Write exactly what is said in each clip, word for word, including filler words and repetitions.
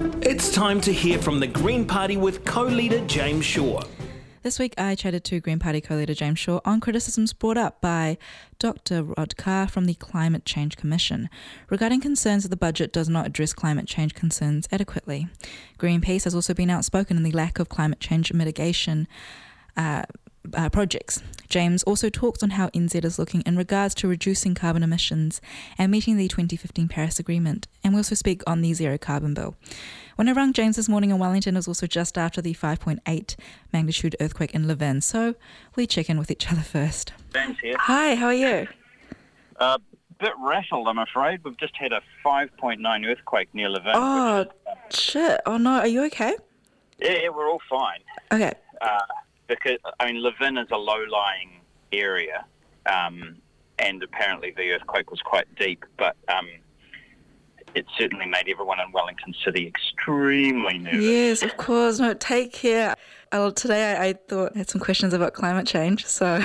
It's time to hear from the Green Party with co-leader James Shaw. This week I chatted to Green Party co-leader James Shaw on criticisms brought up by Doctor Rod Carr from the Climate Change Commission regarding concerns that the budget does not address climate change concerns adequately. Greenpeace has also been outspoken in the lack of climate change mitigation uh, uh, projects. James also talks on how N Z is looking in regards to reducing carbon emissions and meeting the twenty fifteen Paris Agreement, and we also speak on the Zero Carbon Bill. When I rang James this morning in Wellington, it was also just after the five point eight magnitude earthquake in Levin, so we check in with each other first. James here. Hi, how are you? A uh, bit rattled, I'm afraid. We've just had a five point nine earthquake near Levin. Oh, is, uh, shit. Oh, no. Are you okay? Yeah, yeah, we're all fine. Okay. Uh, because, I mean, Levin is a low-lying area, um, and apparently the earthquake was quite deep, but um, it certainly made everyone in Wellington City extremely nervous. Yes, of course. No, take care. Uh, today I, I thought I had some questions about climate change, so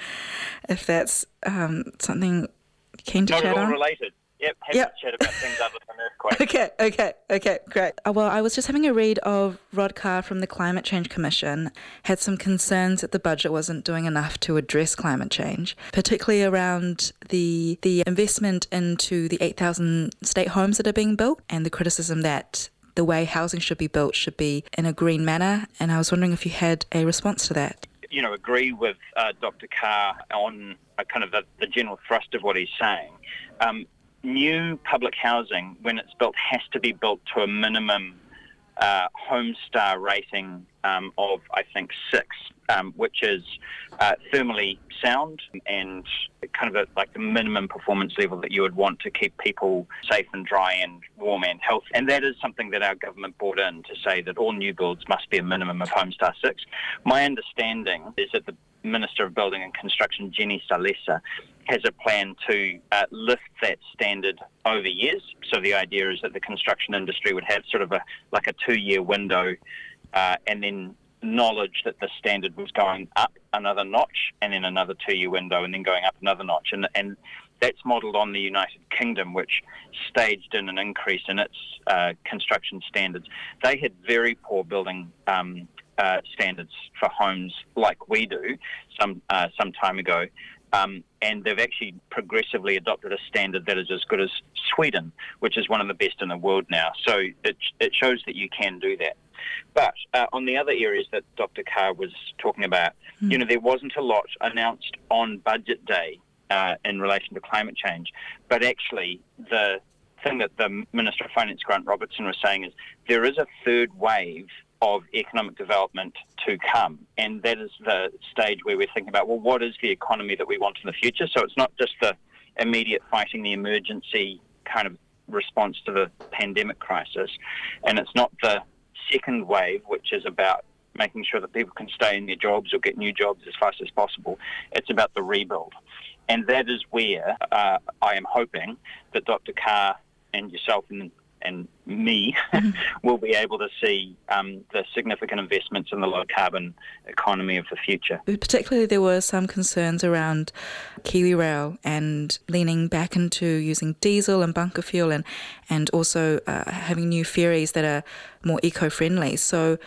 if that's um, something keen to Not chat at all on. related. Yep, happy Yep. to chat about things other than earthquakes. Okay, okay, okay, great. Uh, well, I was just having a read of Rod Carr from the Climate Change Commission, had some concerns that the budget wasn't doing enough to address climate change, particularly around the the investment into the eight thousand state homes that are being built and the criticism that the way housing should be built should be in a green manner. And I was wondering if you had a response to that. You know, agree with uh, Doctor Carr on uh, kind of the, the general thrust of what he's saying. Um, New public housing, when it's built, has to be built to a minimum uh, Homestar rating um, of, I think, six, um, which is uh, thermally sound and kind of a, like the minimum performance level that you would want to keep people safe and dry and warm and healthy. And that is something that our government brought in to say that all new builds must be a minimum of Homestar six. My understanding is that the Minister of Building and Construction, Jenny Salesa, has a plan to uh, lift that standard over years. So the idea is that the construction industry would have sort of a like a two-year window uh, and then knowledge that the standard was going up another notch and then another two-year window and then going up another notch. And, and that's modelled on the United Kingdom, which staged in an increase in its uh, construction standards. They had very poor building um, uh, standards for homes like we do some uh, some time ago. Um, and they've actually progressively adopted a standard that is as good as Sweden, which is one of the best in the world now. So it, it shows that you can do that. But uh, on the other areas that Doctor Carr was talking about, mm. you know, there wasn't a lot announced on budget day uh, in relation to climate change. But actually, the thing that the Minister of Finance, Grant Robertson, was saying is there is a third wave of economic development to come, and that is the stage where we're thinking about, well, what is the economy that we want in the future? So it's not just the immediate fighting the emergency kind of response to the pandemic crisis, and it's not the second wave, which is about making sure that people can stay in their jobs or get new jobs as fast as possible. It's about the rebuild, and that is where uh, I am hoping that Doctor Carr and yourself and and me will be able to see um, the significant investments in the low-carbon economy of the future. Particularly, there were some concerns around KiwiRail and leaning back into using diesel and bunker fuel and, and also uh, having new ferries that are more eco-friendly. So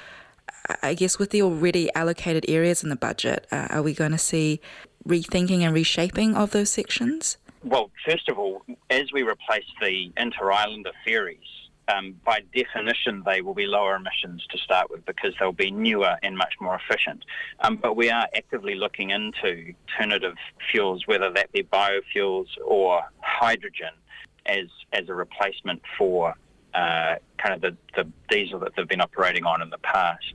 I guess with the already allocated areas in the budget, uh, are we going to see rethinking and reshaping of those sections? Well, first of all, as we replace the inter-islander ferries, um, by definition they will be lower emissions to start with because they'll be newer and much more efficient. Um, but we are actively looking into alternative fuels, whether that be biofuels or hydrogen, as as a replacement for uh, kind of the, the diesel that they've been operating on in the past.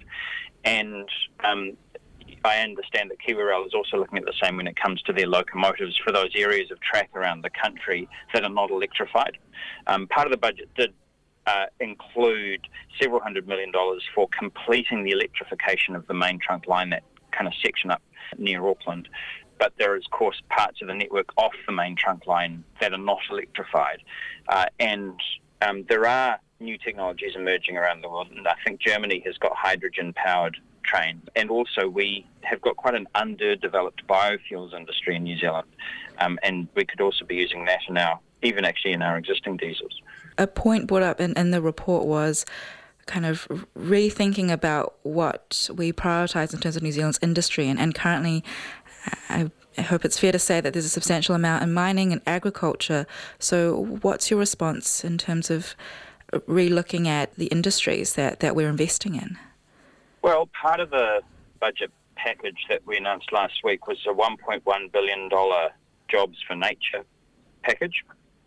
And um, I understand that KiwiRail is also looking at the same when it comes to their locomotives for those areas of track around the country that are not electrified. Um, part of the budget did uh, include several hundred million dollars for completing the electrification of the main trunk line, that kind of section up near Auckland. But there is, of course, parts of the network off the main trunk line that are not electrified. Uh, and um, there are new technologies emerging around the world, and I think Germany has got hydrogen-powered train. And also we have got quite an underdeveloped biofuels industry in New Zealand, um, and we could also be using that in our, even actually in our existing diesels. A point brought up in, in the report was kind of rethinking about what we prioritise in terms of New Zealand's industry. And, and currently, I, I hope it's fair to say that there's a substantial amount in mining and agriculture. So what's your response in terms of re-looking at the industries that, that we're investing in? Well, part of the budget package that we announced last week was a one point one billion dollars Jobs for Nature package,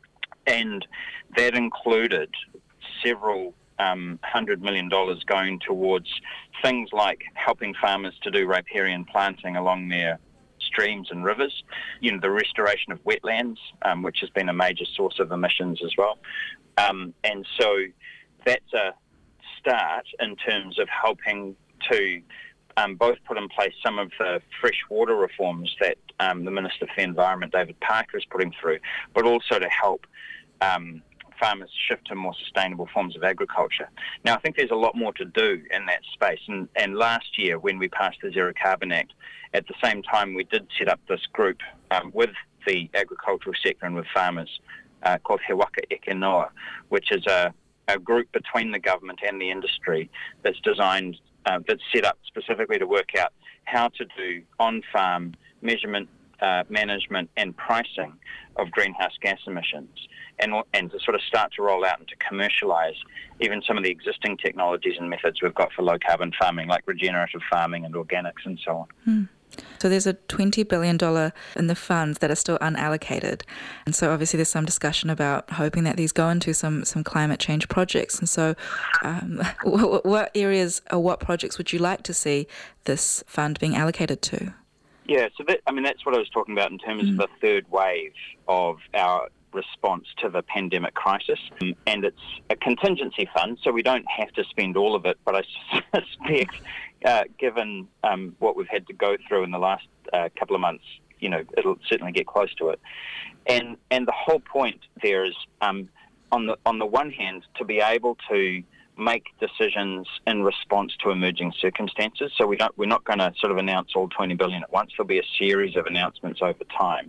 and that included several um, hundred million dollars going towards things like helping farmers to do riparian planting along their streams and rivers, you know, the restoration of wetlands, um, which has been a major source of emissions as well. Um, and so that's a start in terms of helping to um, both put in place some of the freshwater reforms that um, the Minister for the Environment, David Parker, is putting through, but also to help um, farmers shift to more sustainable forms of agriculture. Now, I think there's a lot more to do in that space. And, and last year, when we passed the Zero Carbon Act, at the same time, we did set up this group um, with the agricultural sector and with farmers uh, called He Waka Eke Noa, which is a, a group between the government and the industry that's designed, uh, that's set up specifically to work out how to do on-farm measurement, uh, management and pricing of greenhouse gas emissions, and, and to sort of start to roll out and to commercialise even some of the existing technologies and methods we've got for low-carbon farming, like regenerative farming and organics and so on. Hmm. So there's a twenty billion dollars in the funds that are still unallocated. And so obviously there's some discussion about hoping that these go into some, some climate change projects. And so um, what, what areas or what projects would you like to see this fund being allocated to? Yeah, so that, I mean, that's what I was talking about in terms mm. of the third wave of our response to the pandemic crisis. Um, and it's a contingency fund, so we don't have to spend all of it, but I suspect, uh, given um, what we've had to go through in the last uh, couple of months, you know, it'll certainly get close to it. And and the whole point there is, um, on the on the one hand, to be able to make decisions in response to emerging circumstances. So we don't, we're not going to sort of announce all twenty billion dollars at once. There'll be a series of announcements over time,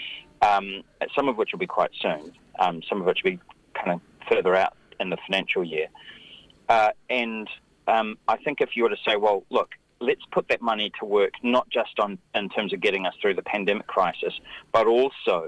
um, some of which will be quite soon, um, some of which will be kind of further out in the financial year. Uh, and um, I think if you were to say, well, look, let's put that money to work not just on in terms of getting us through the pandemic crisis, but also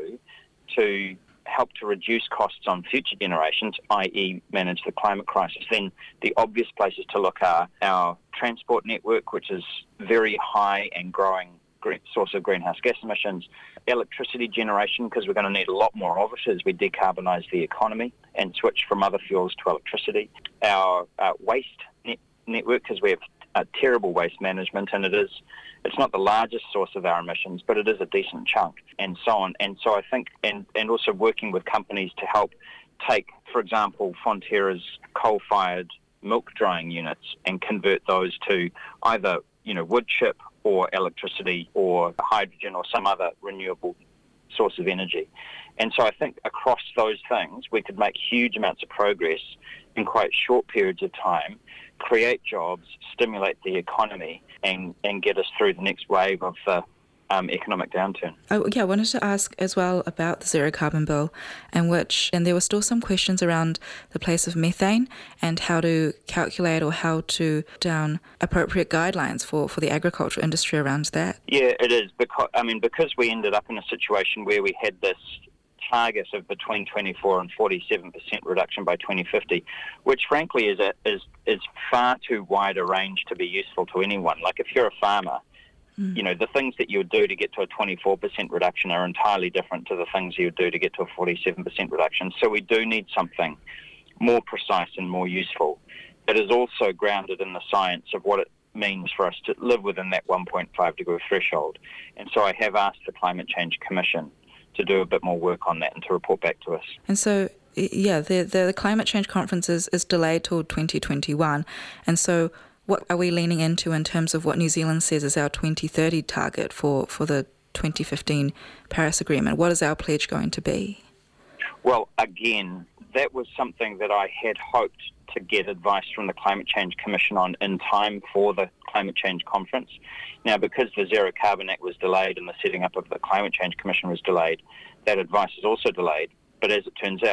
to help to reduce costs on future generations, that is manage the climate crisis, then the obvious places to look are our transport network, which is very high and growing source of greenhouse gas emissions, electricity generation, because we're going to need a lot more of it as we decarbonise the economy and switch from other fuels to electricity, our uh, waste net- network, because we have uh, terrible waste management, and it is It's not the largest source of our emissions, but it is a decent chunk, and so on. And so I think, and, and also working with companies to help take, for example, Fonterra's coal-fired milk drying units and convert those to either, you know, wood chip or electricity or hydrogen or some other renewable source of energy. And so I think across those things, we could make huge amounts of progress in quite short periods of time, create jobs, stimulate the economy, and, and get us through the next wave of the um, economic downturn. Oh, yeah, I wanted to ask as well about the Zero Carbon Bill, and which, and there were still some questions around the place of methane and how to calculate or how to down appropriate guidelines for, for the agricultural industry around that. Yeah, it is. Because, I mean, because we ended up in a situation where we had this target of between twenty-four and forty-seven percent reduction by twenty fifty, which frankly is a, is is far too wide a range to be useful to anyone. Like if you're a farmer, mm. you know, the things that you would do to get to a twenty-four percent reduction are entirely different to the things you would do to get to a forty-seven percent reduction. So we do need something more precise and more useful. It is also grounded in the science of what it means for us to live within that one point five degree threshold. And so I have asked the Climate Change Commission to do a bit more work on that and to report back to us. And so, yeah, the the, the climate change conference is, is delayed till twenty twenty-one. And so what are we leaning into in terms of what New Zealand says is our twenty thirty target for, for the twenty fifteen Paris Agreement? What is our pledge going to be? Well, again, that was something that I had hoped to get advice from the Climate Change Commission on in time for the Climate Change Conference. Now, because the Zero Carbon Act was delayed and the setting up of the Climate Change Commission was delayed, that advice is also delayed. But as it turns out, the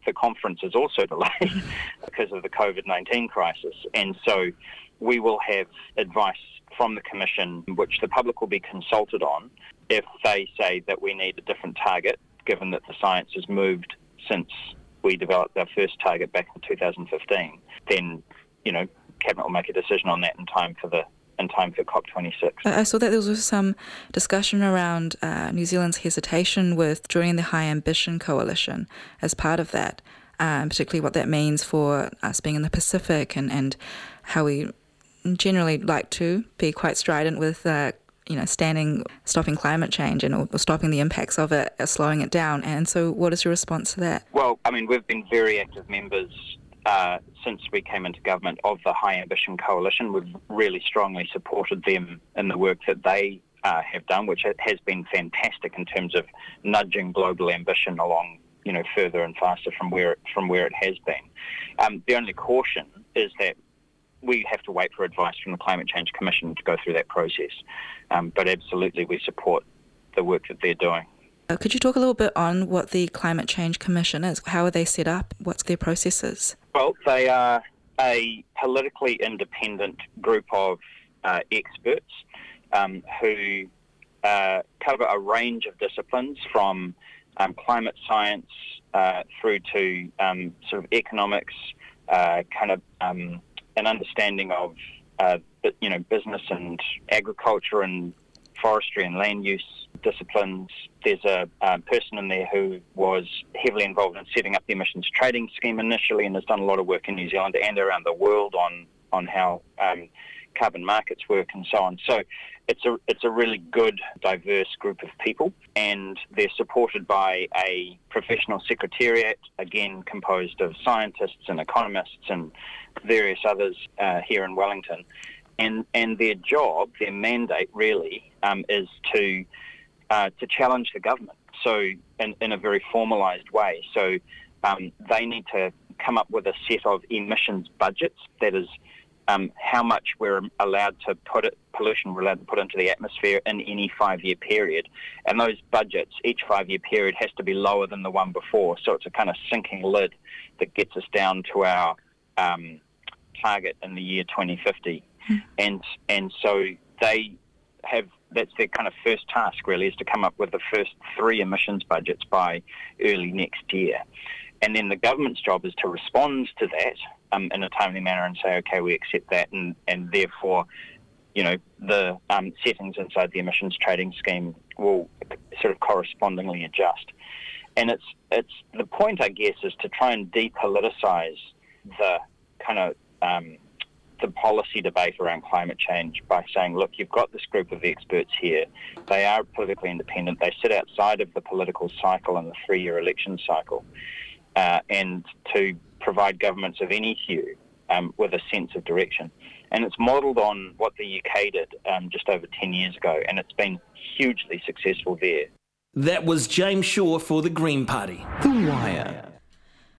the conference is also delayed because of the COVID nineteen crisis. And so we will have advice from the Commission, which the public will be consulted on if they say that we need a different target, given that the science has moved since we developed our first target back in two thousand fifteen, then, you know, Cabinet will make a decision on that in time for the in time for COP twenty-six. I saw that there was also some discussion around uh, New Zealand's hesitation with joining the High Ambition Coalition as part of that, um, particularly what that means for us being in the Pacific and, and how we generally like to be quite strident with uh, you know, standing, stopping climate change and or, or stopping the impacts of it, uh, slowing it down. And so what is your response to that? Well, I mean, we've been very active members uh, since we came into government of the High Ambition Coalition. We've really strongly supported them in the work that they uh, have done, which has been fantastic in terms of nudging global ambition along, you know, further and faster from where it, from where it has been. Um, the only caution is that we have to wait for advice from the Climate Change Commission to go through that process. Um, but absolutely, we support the work that they're doing. Uh, could you talk a little bit on what the Climate Change Commission is? How are they set up? What's their processes? Well, they are a politically independent group of uh, experts um, who uh, cover a range of disciplines from um, climate science uh, through to um, sort of economics, uh, kind of um, an understanding of uh, you know business and agriculture and forestry and land use disciplines. There's a uh, person in there who was heavily involved in setting up the emissions trading scheme initially and has done a lot of work in New Zealand and around the world on on how um, carbon markets work and so on. So it's a it's a really good, diverse group of people, and they're supported by a professional secretariat, again composed of scientists and economists and various others uh, here in Wellington. And and their job, their mandate really, um, is to uh, to challenge the government. So in, in a very formalised way. So um, they need to come up with a set of emissions budgets. That is, um, how much we're allowed to put it, pollution we're allowed to put into the atmosphere in any five-year period. And those budgets, each five-year period, has to be lower than the one before. So it's a kind of sinking lid that gets us down to our um, target in the year twenty fifty. And and so they have, that's their kind of first task really, is to come up with the first three emissions budgets by early next year. And then the government's job is to respond to that um, in a timely manner and say, okay, we accept that, and, and therefore, you know, the um, settings inside the emissions trading scheme will sort of correspondingly adjust. And it's it's the point, I guess, is to try and depoliticise the kind of um, the policy debate around climate change by saying, look, you've got this group of experts here. They are politically independent. They sit outside of the political cycle and the three-year election cycle, uh, and to provide governments of any hue um, with a sense of direction. And it's modelled on what the U K did um, just over ten years ago, and it's been hugely successful there. That was James Shaw for the Green Party. The Wire.